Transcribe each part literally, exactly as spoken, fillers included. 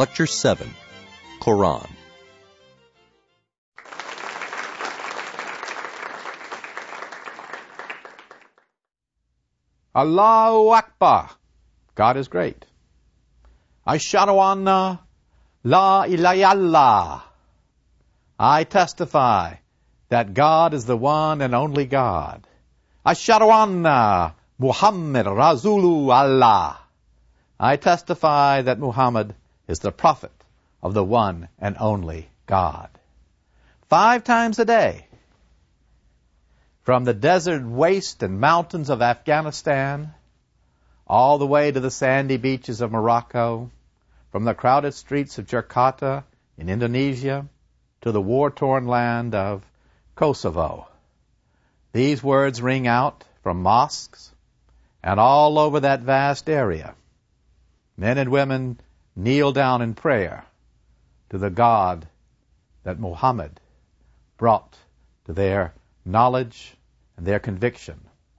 Lecture seven, Quran. Allahu Akbar. God is great. Ashhadu anna la ilaha illallah. I testify that God is the one and only God. Ashhadu anna Muhammad Rasulu Allah. I testify that Muhammad is the prophet of the one and only God. Five times a day, from the desert waste and mountains of Afghanistan, all the way to the sandy beaches of Morocco, from the crowded streets of Jakarta in Indonesia to the war-torn land of Kosovo. These words ring out from mosques and all over that vast area. Men and women kneel down in prayer to the God that Muhammad brought to their knowledge and their conviction.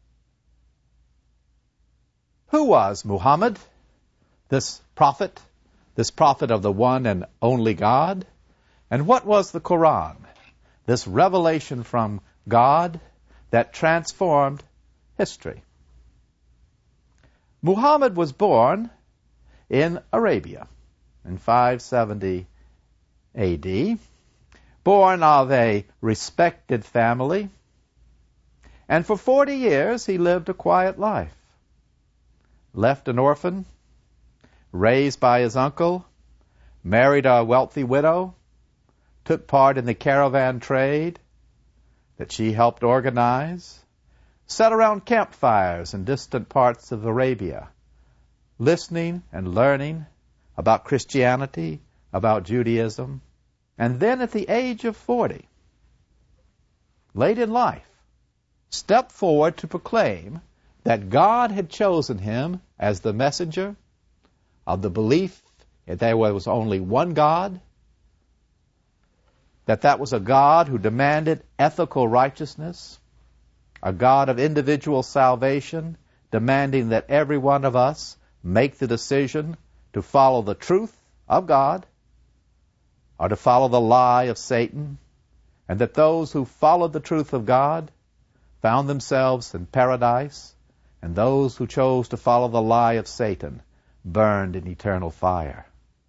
Who was Muhammad, this prophet, this prophet of the one and only God? And what was the Quran, this revelation from God that transformed history? Muhammad was born in Arabia in five seventy A D, born of a respected family, and for forty years he lived a quiet life. Left an orphan, raised by his uncle, married a wealthy widow, took part in the caravan trade that she helped organize, sat around campfires in distant parts of Arabia, listening and learning about Christianity, about Judaism, and then at the age of forty, late in life, stepped forward to proclaim that God had chosen him as the messenger of the belief that there was only one God, that that was a God who demanded ethical righteousness, a God of individual salvation, demanding that every one of us make the decision to follow the truth of God or to follow the lie of Satan, and that those who followed the truth of God found themselves in paradise, and those who chose to follow the lie of Satan burned in eternal fire.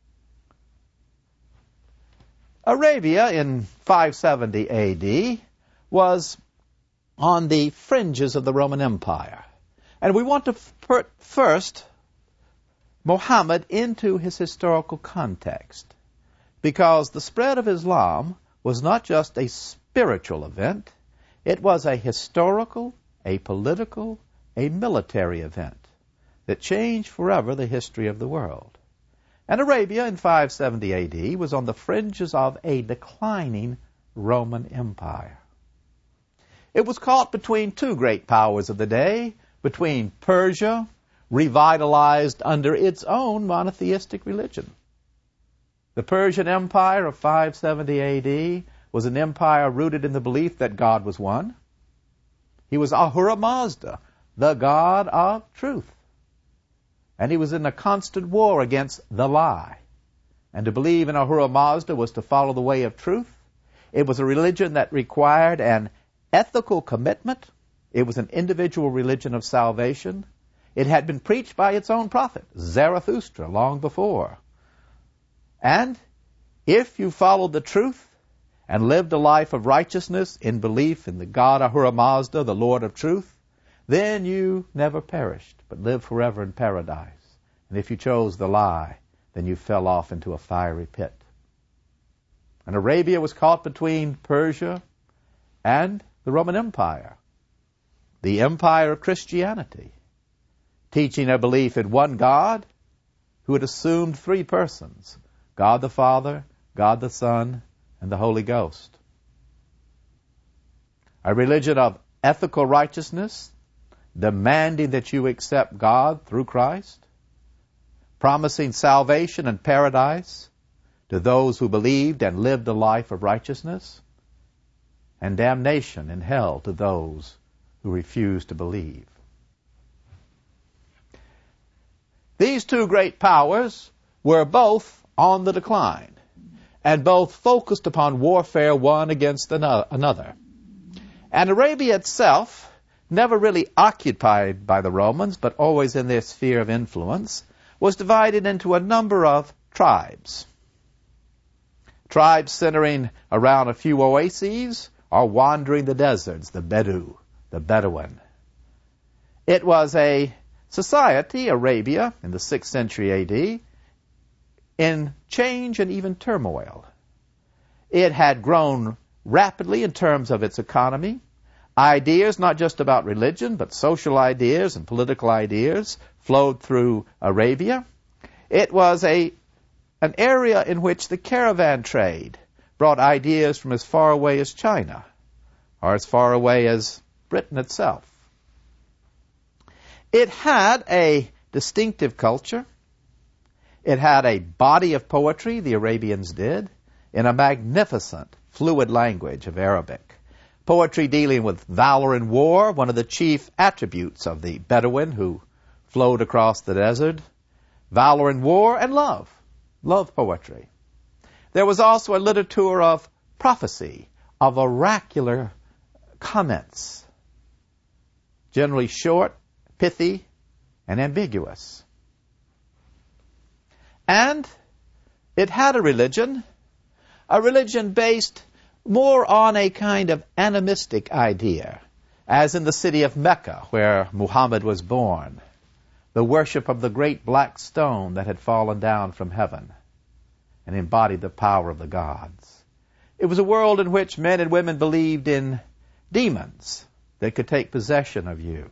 Arabia in five seventy A D was on the fringes of the Roman Empire. And we want to put first Muhammad into his historical context, because the spread of Islam was not just a spiritual event, it was a historical, a political, a military event that changed forever the history of the world. And Arabia in five seventy A D was on the fringes of a declining Roman Empire. It was caught between two great powers of the day, between Persia, revitalized under its own monotheistic religion. The Persian Empire of five seventy A D was an empire rooted in the belief that God was one. He was Ahura Mazda, the God of truth. And he was in a constant war against the lie. And to believe in Ahura Mazda was to follow the way of truth. It was a religion that required an ethical commitment. It was an individual religion of salvation. It had been preached by its own prophet, Zarathustra, long before. And if you followed the truth and lived a life of righteousness in belief in the God Ahura Mazda, the Lord of truth, then you never perished, but lived forever in paradise. And if you chose the lie, then you fell off into a fiery pit. And Arabia was caught between Persia and the Roman Empire, the empire of Christianity, teaching a belief in one God who had assumed three persons, God the Father, God the Son, and the Holy Ghost. A religion of ethical righteousness, demanding that you accept God through Christ, promising salvation and paradise to those who believed and lived a life of righteousness, and damnation in hell to those who refused to believe. These two great powers were both on the decline, and both focused upon warfare one against another. And Arabia itself, never really occupied by the Romans, but always in their sphere of influence, was divided into a number of tribes. Tribes centering around a few oases or wandering the deserts, the Bedu, the Bedouin. It was a society, Arabia, in the sixth century A D, in change and even turmoil. It had grown rapidly in terms of its economy. Ideas, not just about religion, but social ideas and political ideas, flowed through Arabia. It was a an area in which the caravan trade brought ideas from as far away as China, or as far away as Britain itself. It had a distinctive culture. It had a body of poetry, the Arabians did, in a magnificent, fluid language of Arabic. Poetry dealing with valor in war, one of the chief attributes of the Bedouin who flowed across the desert. Valor in war and love. Love poetry. There was also a literature of prophecy, of oracular comments, generally short, pithy, and ambiguous. And it had a religion, a religion based more on a kind of animistic idea, as in the city of Mecca, where Muhammad was born, the worship of the great black stone that had fallen down from heaven and embodied the power of the gods. It was a world in which men and women believed in demons that could take possession of you.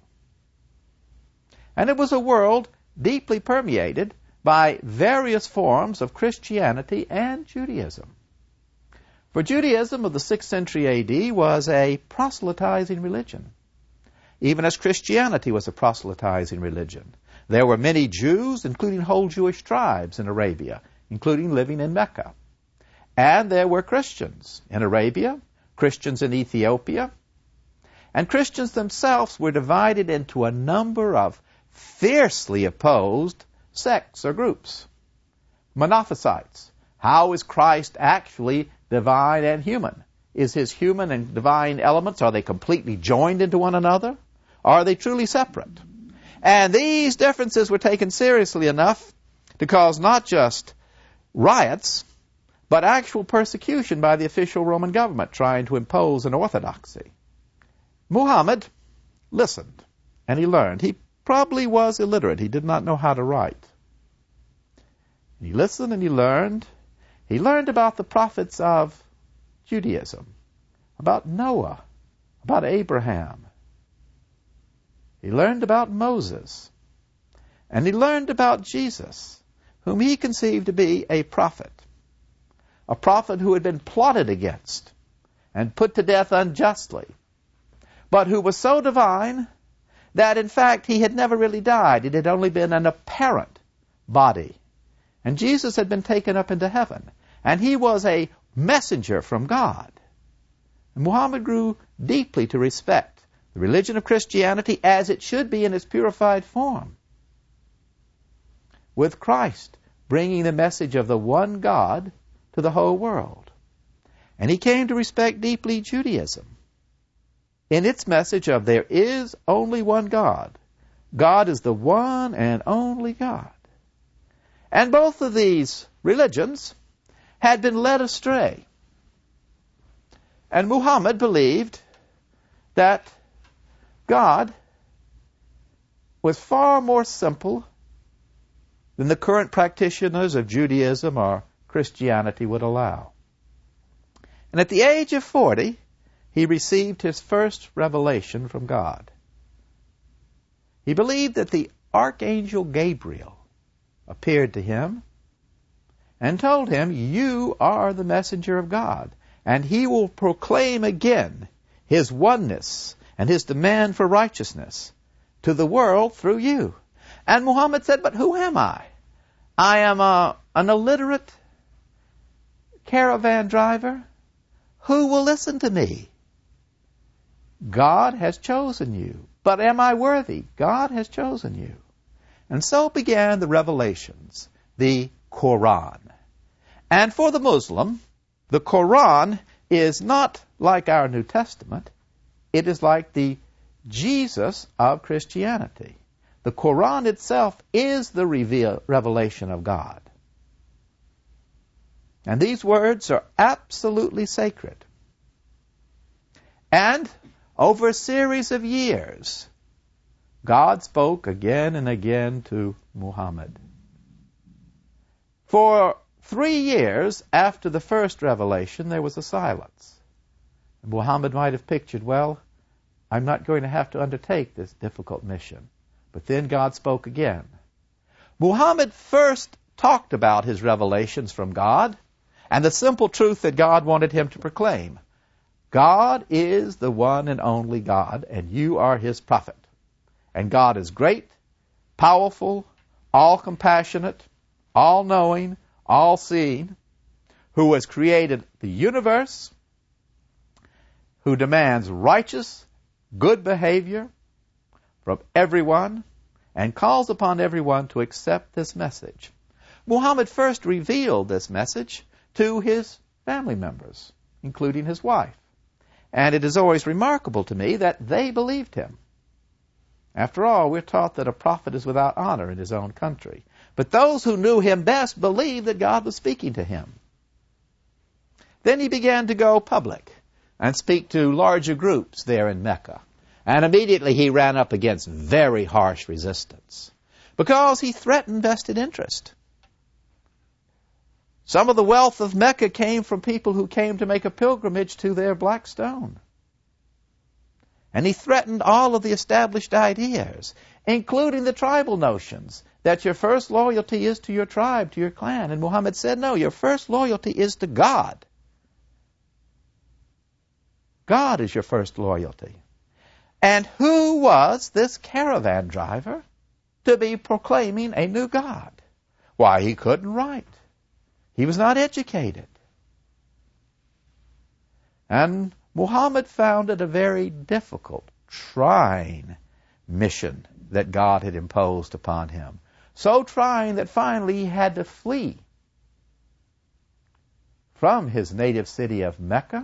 And it was a world deeply permeated by various forms of Christianity and Judaism. For Judaism of the sixth century A D was a proselytizing religion, even as Christianity was a proselytizing religion. There were many Jews, including whole Jewish tribes in Arabia, including living in Mecca. And there were Christians in Arabia, Christians in Ethiopia, and Christians themselves were divided into a number of fiercely opposed sects or groups. Monophysites. How is Christ actually divine and human? Is his human and divine elements, are they completely joined into one another? Or are they truly separate? And these differences were taken seriously enough to cause not just riots, but actual persecution by the official Roman government trying to impose an orthodoxy. Muhammad listened, and he learned. He probably was illiterate. He did not know how to write. He listened and he learned. He learned about the prophets of Judaism, about Noah, about Abraham. He learned about Moses. And he learned about Jesus, whom he conceived to be a prophet, a prophet who had been plotted against and put to death unjustly, but who was so divine that, in fact, he had never really died. It had only been an apparent body. And Jesus had been taken up into heaven. And he was a messenger from God. And Muhammad grew deeply to respect the religion of Christianity as it should be in its purified form, with Christ bringing the message of the one God to the whole world. And he came to respect deeply Judaism in its message of there is only one God. God is the one and only God. And both of these religions had been led astray. And Muhammad believed that God was far more simple than the current practitioners of Judaism or Christianity would allow. And at the age of forty, he received his first revelation from God. He believed that the archangel Gabriel appeared to him and told him, "You are the messenger of God, and he will proclaim again his oneness and his demand for righteousness to the world through you." And Muhammad said, "But who am I? I am a, an illiterate caravan driver. Who will listen to me? God has chosen you. But am I worthy? God has chosen you." And so began the revelations, the Quran. And for the Muslim, the Quran is not like our New Testament. It is like the Jesus of Christianity. The Quran itself is the reveal, revelation of God. And these words are absolutely sacred. And over a series of years, God spoke again and again to Muhammad. For three years after the first revelation, there was a silence. Muhammad might have pictured, well, I'm not going to have to undertake this difficult mission. But then God spoke again. Muhammad first talked about his revelations from God and the simple truth that God wanted him to proclaim. God is the one and only God, and you are his prophet. And God is great, powerful, all-compassionate, all-knowing, all-seeing, who has created the universe, who demands righteous, good behavior from everyone, and calls upon everyone to accept this message. Muhammad first revealed this message to his family members, including his wife. And it is always remarkable to me that they believed him. After all, we're taught that a prophet is without honor in his own country. But those who knew him best believed that God was speaking to him. Then he began to go public and speak to larger groups there in Mecca. And immediately he ran up against very harsh resistance because he threatened vested interest. Some of the wealth of Mecca came from people who came to make a pilgrimage to their black stone. And he threatened all of the established ideas, including the tribal notions, that your first loyalty is to your tribe, to your clan. And Muhammad said, no, your first loyalty is to God. God is your first loyalty. And who was this caravan driver to be proclaiming a new God? Why, he couldn't write. He was not educated. And Muhammad found it a very difficult, trying mission that God had imposed upon him. So trying that finally he had to flee from his native city of Mecca,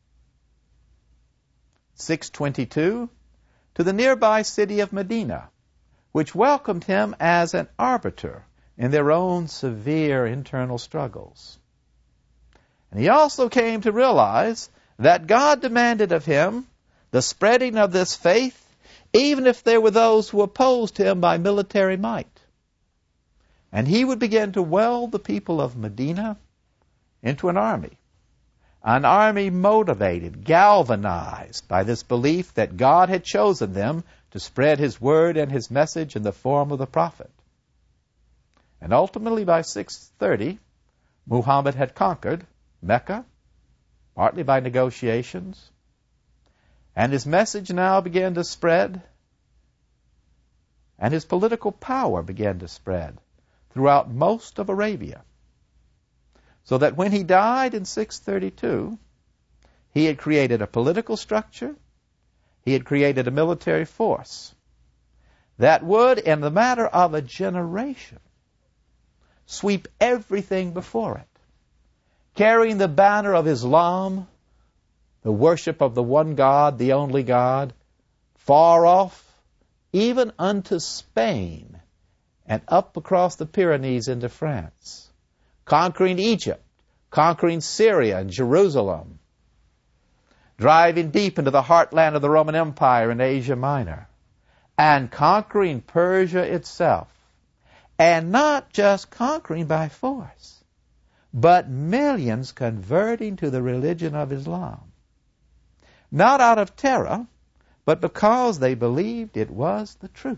six twenty-two, to the nearby city of Medina, which welcomed him as an arbiter in their own severe internal struggles. And he also came to realize that God demanded of him the spreading of this faith, even if there were those who opposed him by military might. And he would begin to weld the people of Medina into an army, an army motivated, galvanized by this belief that God had chosen them to spread his word and his message in the form of the prophet. And ultimately by six thirty, Muhammad had conquered Mecca, partly by negotiations, and his message now began to spread, and his political power began to spread throughout most of Arabia. So that when he died in six thirty-two, he had created a political structure, he had created a military force that would, in the matter of a generation, sweep everything before it, carrying the banner of Islam, the worship of the one God, the only God, far off, even unto Spain, and up across the Pyrenees into France, conquering Egypt, conquering Syria and Jerusalem, driving deep into the heartland of the Roman Empire in Asia Minor, and conquering Persia itself. And not just conquering by force, but millions converting to the religion of Islam. Not out of terror, but because they believed it was the truth.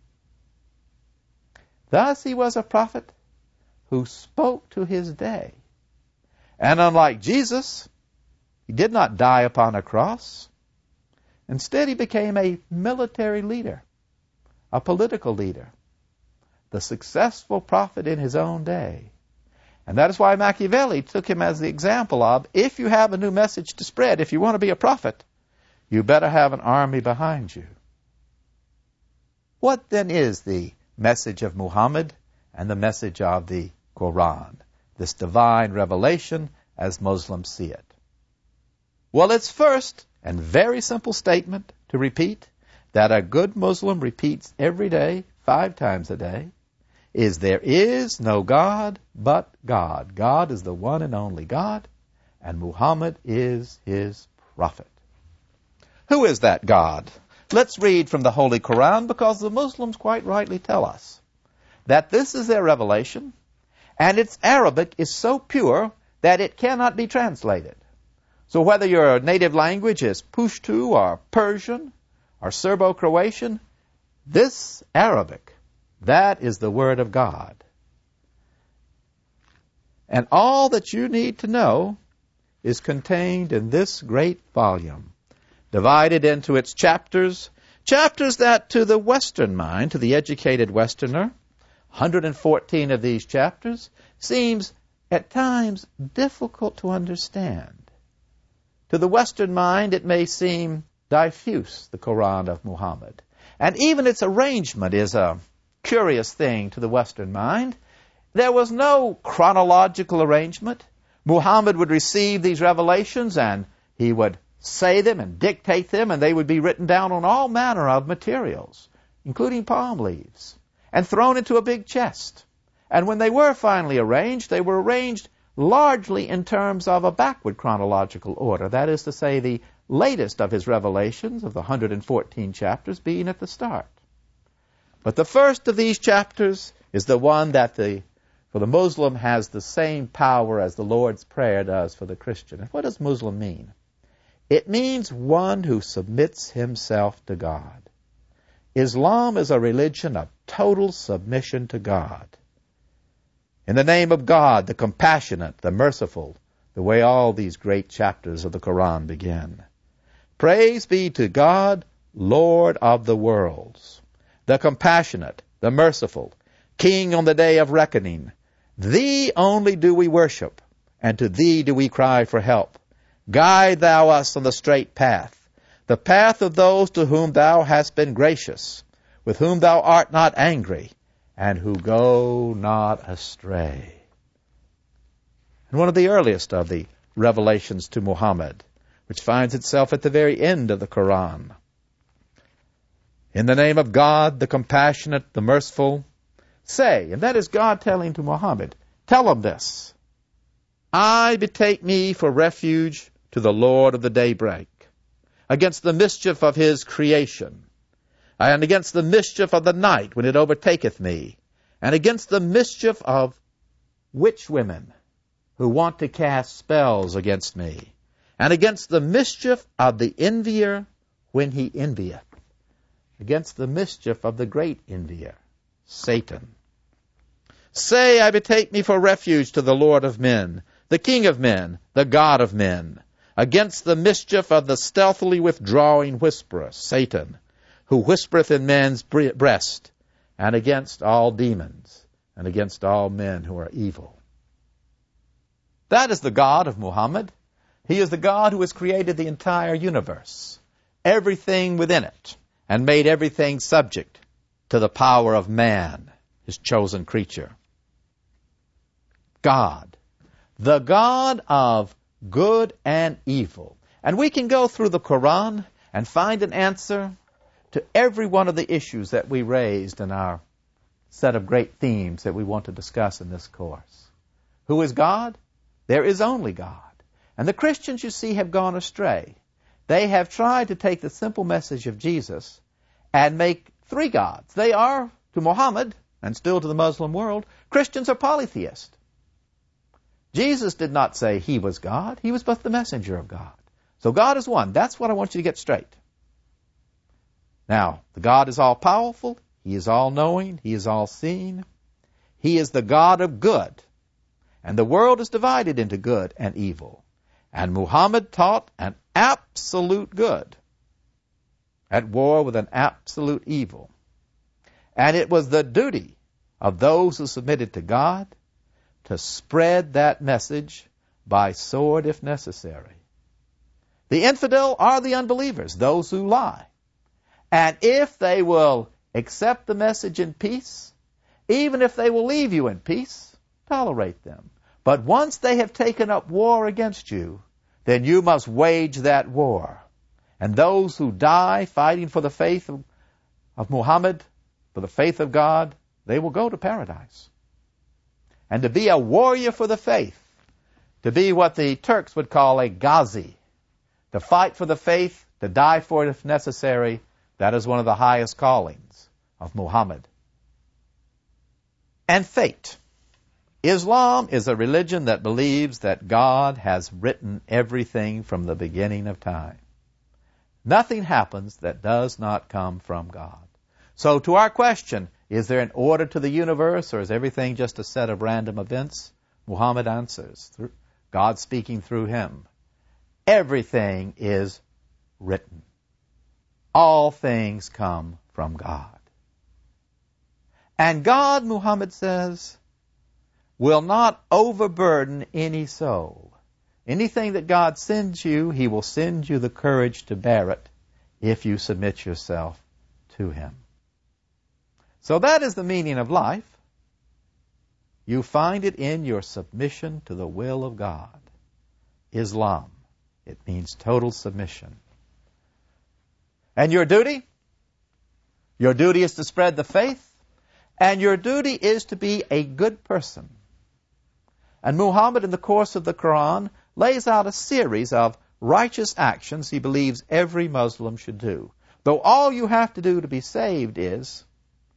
Thus he was a prophet who spoke to his day. And unlike Jesus, he did not die upon a cross. Instead, he became a military leader, a political leader, the successful prophet in his own day. And that is why Machiavelli took him as the example of, if you have a new message to spread, if you want to be a prophet, you better have an army behind you. What then is the message of Muhammad and the message of the Quran? this divine revelation as Muslims see it? Well, it's first and very simple statement to repeat that a good Muslim repeats every day, five times a day, is there is no God but God. God is the one and only God, and Muhammad is his prophet. Who is that God? Let's read from the Holy Quran, because the Muslims quite rightly tell us that this is their revelation, and its Arabic is so pure that it cannot be translated. So whether your native language is Pashto or Persian or Serbo-Croatian, this Arabic, that is the Word of God. And all that you need to know is contained in this great volume, divided into its chapters, chapters that to the Western mind, to the educated Westerner, one hundred fourteen of these chapters, seems at times difficult to understand. To the Western mind, it may seem diffuse, the Quran of Muhammad. And even its arrangement is a curious thing to the Western mind. There was no chronological arrangement. Muhammad would receive these revelations and he would say them and dictate them, and they would be written down on all manner of materials, including palm leaves, and thrown into a big chest. And when they were finally arranged, they were arranged largely in terms of a backward chronological order. That is to say, the latest of his revelations, of the one hundred fourteen chapters, being at the start. But the first of these chapters is the one that the, for the Muslim has the same power as the Lord's Prayer does for the Christian. And what does Muslim mean? It means one who submits himself to God. Islam is a religion of total submission to God. In the name of God, the compassionate, the merciful, the way all these great chapters of the Quran begin. Praise be to God, Lord of the worlds, the compassionate, the merciful, King on the day of reckoning. Thee only do we worship, and to Thee do we cry for help. Guide Thou us on the straight path, the path of those to whom Thou hast been gracious, with whom Thou art not angry, and who go not astray. And one of the earliest of the revelations to Muhammad, which finds itself at the very end of the Quran. In the name of God, the compassionate, the merciful, say, and that is God telling to Muhammad, tell him this, I betake me for refuge to the Lord of the daybreak, against the mischief of his creation, and against the mischief of the night when it overtaketh me, and against the mischief of witch women who want to cast spells against me, and against the mischief of the envier when he envieth, against the mischief of the great envier, Satan. Say, I betake me for refuge to the Lord of men, the King of men, the God of men, against the mischief of the stealthily withdrawing whisperer, Satan, who whispereth in men's breast, and against all demons, and against all men who are evil. That is the God of Muhammad. He is the God who has created the entire universe, everything within it, and made everything subject to the power of man, his chosen creature. God, the God of good and evil. And we can go through the Quran and find an answer to every one of the issues that we raised in our set of great themes that we want to discuss in this course. Who is God? There is only God. And the Christians, you see, have gone astray. They have tried to take the simple message of Jesus and make three gods. They are, to Muhammad, and still to the Muslim world, Christians are polytheists. Jesus did not say he was God. He was but the messenger of God. So God is one. That's what I want you to get straight. Now, the God is all-powerful. He is all-knowing. He is all-seeing. He is the God of good. And the world is divided into good and evil. And Muhammad taught an absolute good at war with an absolute evil. And it was the duty of those who submitted to God to spread that message by sword if necessary. The infidel are the unbelievers, those who lie. And if they will accept the message in peace, even if they will leave you in peace, tolerate them. But once they have taken up war against you, then you must wage that war. And those who die fighting for the faith of, of Muhammad, for the faith of God, they will go to paradise. And to be a warrior for the faith, to be what the Turks would call a ghazi, to fight for the faith, to die for it if necessary, that is one of the highest callings of Muhammad. And fate. Islam is a religion that believes that God has written everything from the beginning of time. Nothing happens that does not come from God. So to our question, is there an order to the universe, or is everything just a set of random events? Muhammad answers, God speaking through him, everything is written. All things come from God. And God, Muhammad says, will not overburden any soul. Anything that God sends you, he will send you the courage to bear it if you submit yourself to him. So that is the meaning of life. You find it in your submission to the will of God. Islam, it means total submission. And your duty? Your duty is to spread the faith, and your duty is to be a good person. And Muhammad, in the course of the Quran, lays out a series of righteous actions he believes every Muslim should do. Though all you have to do to be saved is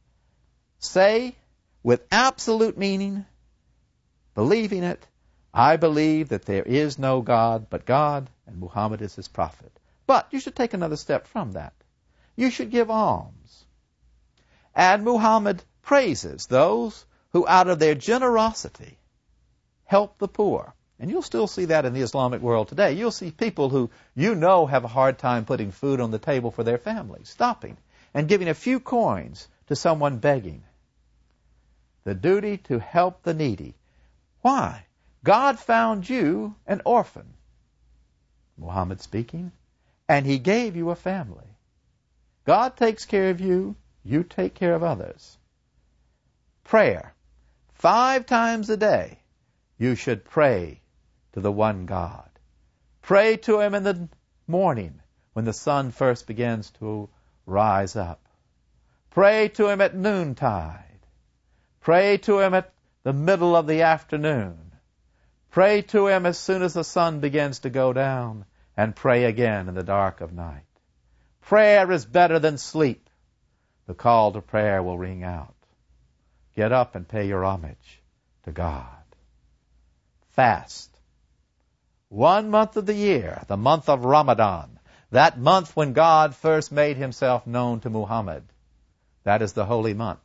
say, with absolute meaning, believing it, I believe that there is no God but God, and Muhammad is his prophet. But you should take another step from that. You should give alms. And Muhammad praises those who, out of their generosity, help the poor. And you'll still see that in the Islamic world today. You'll see people who you know have a hard time putting food on the table for their families, stopping and giving a few coins to someone begging. The duty to help the needy. Why? God found you an orphan, Muhammad speaking, and he gave you a family. God takes care of you, you take care of others. Prayer. Five times a day, you should pray to the one God. Pray to him in the morning when the sun first begins to rise up. Pray to him at noontide. Pray to him at the middle of the afternoon. Pray to him as soon as the sun begins to go down, and pray again in the dark of night. Prayer is better than sleep. The call to prayer will ring out. Get up and pay your homage to God. Fast. One month of the year, the month of Ramadan, that month when God first made himself known to Muhammad. That is the holy month.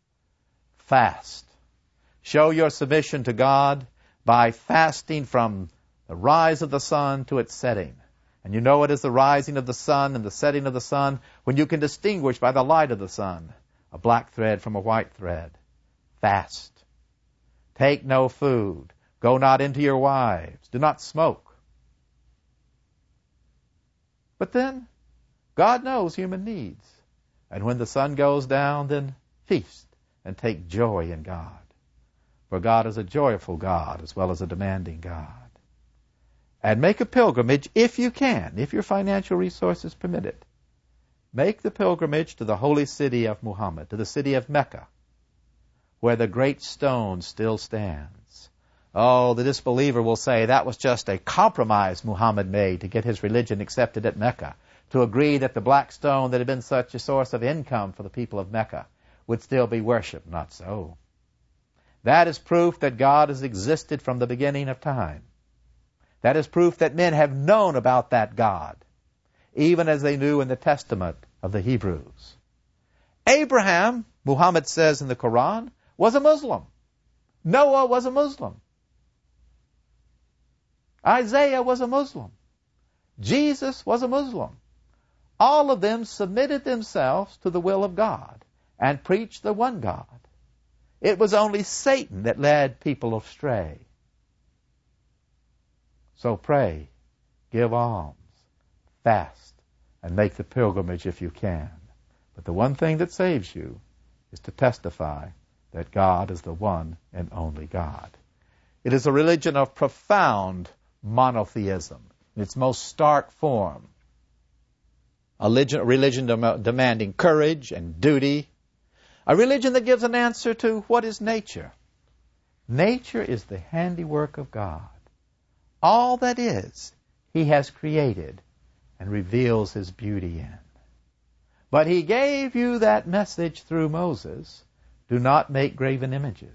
Fast. Show your submission to God by fasting from the rise of the sun to its setting. And you know it is the rising of the sun and the setting of the sun when you can distinguish by the light of the sun a black thread from a white thread. Fast. Take no food. Go not into your wives. Do not smoke. But then, God knows human needs. And when the sun goes down, then feast and take joy in God. For God is a joyful God as well as a demanding God. And make a pilgrimage if you can, if your financial resources permit it. Make the pilgrimage to the holy city of Muhammad, to the city of Mecca, where the great stone still stands. Oh, the disbeliever will say that was just a compromise Muhammad made to get his religion accepted at Mecca, to agree that the black stone that had been such a source of income for the people of Mecca would still be worshipped. Not so. That is proof that God has existed from the beginning of time. That is proof that men have known about that God, even as they knew in the Testament of the Hebrews. Abraham, Muhammad says in the Quran, was a Muslim. Noah was a Muslim. Isaiah was a Muslim. Jesus was a Muslim. All of them submitted themselves to the will of God and preached the one God. It was only Satan that led people astray. So pray, give alms, fast, and make the pilgrimage if you can. But the one thing that saves you is to testify that God is the one and only God. It is a religion of profound monotheism in its most stark form. A religion, a religion dem- demanding courage and duty. A religion that gives an answer to what is nature. Nature is the handiwork of God. All that is, He has created and reveals His beauty in. But He gave you that message through Moses. Do not make graven images.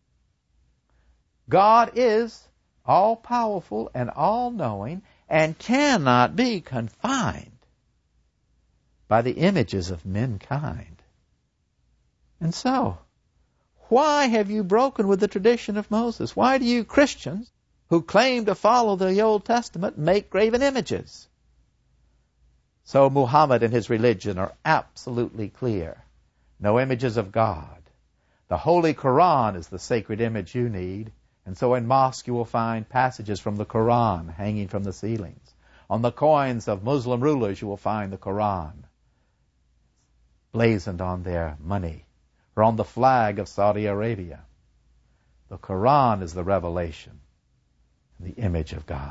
God is all-powerful and all-knowing and cannot be confined by the images of mankind. And so, why have you broken with the tradition of Moses? Why do you Christians, who claim to follow the Old Testament, make graven images? So Muhammad and his religion are absolutely clear. No images of God. The Holy Quran is the sacred image you need. And so in mosque you will find passages from the Quran hanging from the ceilings. On the coins of Muslim rulers you will find the Quran blazoned on their money, or on the flag of Saudi Arabia. The Quran is the revelation, the image of God.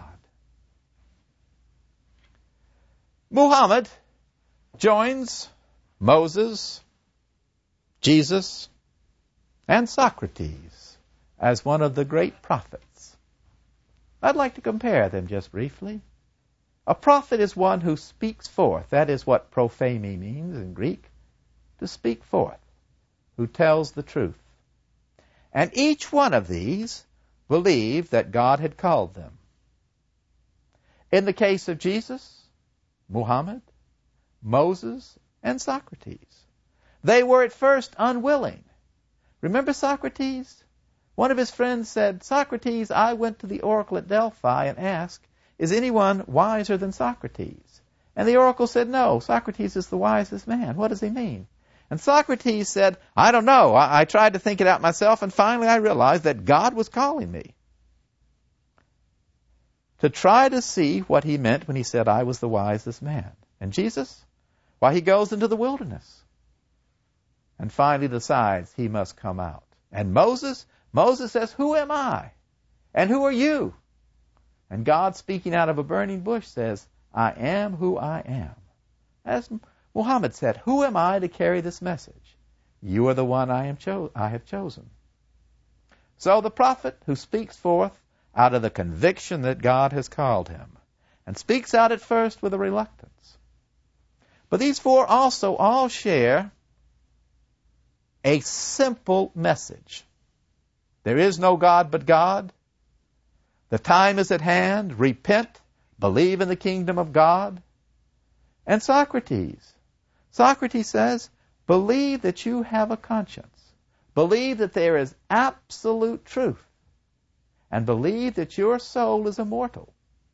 Muhammad joins Moses, Jesus, and Socrates as one of the great prophets. I'd like to compare them just briefly. A prophet is one who speaks forth. That is what prophemi means in Greek, to speak forth, who tells the truth. And each one of these believed that God had called them. In the case of Jesus, Muhammad, Moses, and Socrates, they were at first unwilling. Remember Socrates? One of his friends said, Socrates, I went to the oracle at Delphi and asked, is anyone wiser than Socrates? And the oracle said, no, Socrates is the wisest man. What does he mean? And Socrates said, I don't know. I, I tried to think it out myself, and finally I realized that God was calling me to try to see what he meant when he said I was the wisest man. And Jesus, why, he goes into the wilderness and finally decides he must come out. And Moses, Moses says, who am I? And who are you? And God, speaking out of a burning bush, says, I am who I am. As Muhammad said, who am I to carry this message? You are the one I am cho- I have chosen. So the prophet who speaks forth out of the conviction that God has called him, and speaks out at first with a reluctance. But these four also all share a simple message. There is no God but God. The time is at hand. Repent. Believe in the kingdom of God. And Socrates. Socrates says, believe that you have a conscience. Believe that there is absolute truth. And believe that your soul is immortal.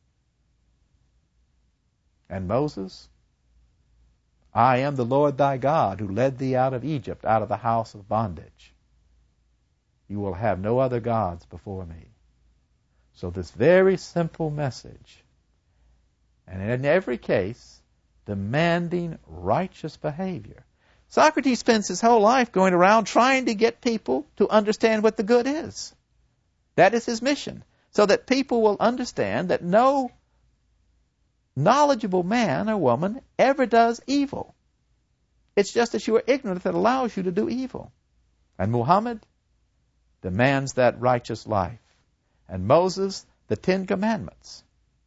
And Moses, I am the Lord thy God who led thee out of Egypt, out of the house of bondage. You will have no other gods before me. So this very simple message, and in every case, demanding righteous behavior. Socrates spends his whole life going around trying to get people to understand what the good is. That is his mission, so that people will understand that no knowledgeable man or woman ever does evil. It's just that you are ignorant that allows you to do evil. And Muhammad demands that righteous life. And Moses, the Ten Commandments.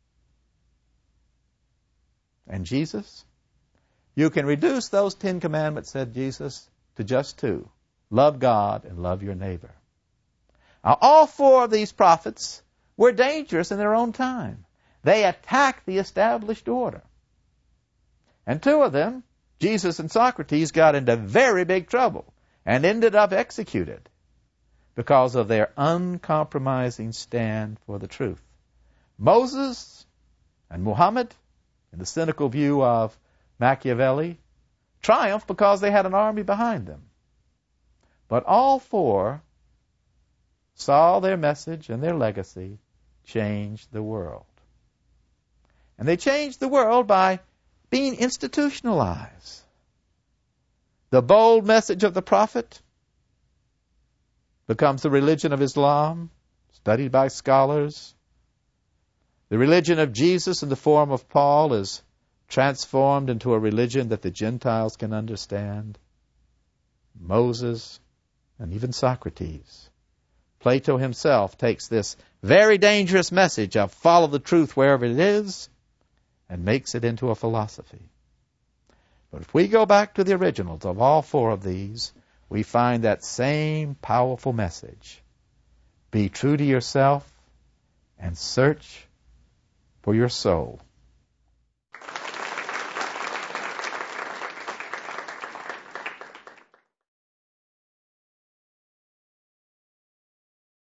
And Jesus, you can reduce those Ten Commandments, said Jesus, to just two. Love God and love your neighbor. Now, all four of these prophets were dangerous in their own time. They attacked the established order. And two of them, Jesus and Socrates, got into very big trouble and ended up executed because of their uncompromising stand for the truth. Moses and Muhammad, in the cynical view of Machiavelli, triumphed because they had an army behind them. But all four saw their message and their legacy change the world. And they changed the world by being institutionalized. The bold message of the prophet becomes the religion of Islam, studied by scholars. The religion of Jesus in the form of Paul is transformed into a religion that the Gentiles can understand. Moses and even Socrates. Plato himself takes this very dangerous message of follow the truth wherever it is and makes it into a philosophy. But if we go back to the originals of all four of these, we find that same powerful message. Be true to yourself and search for your soul.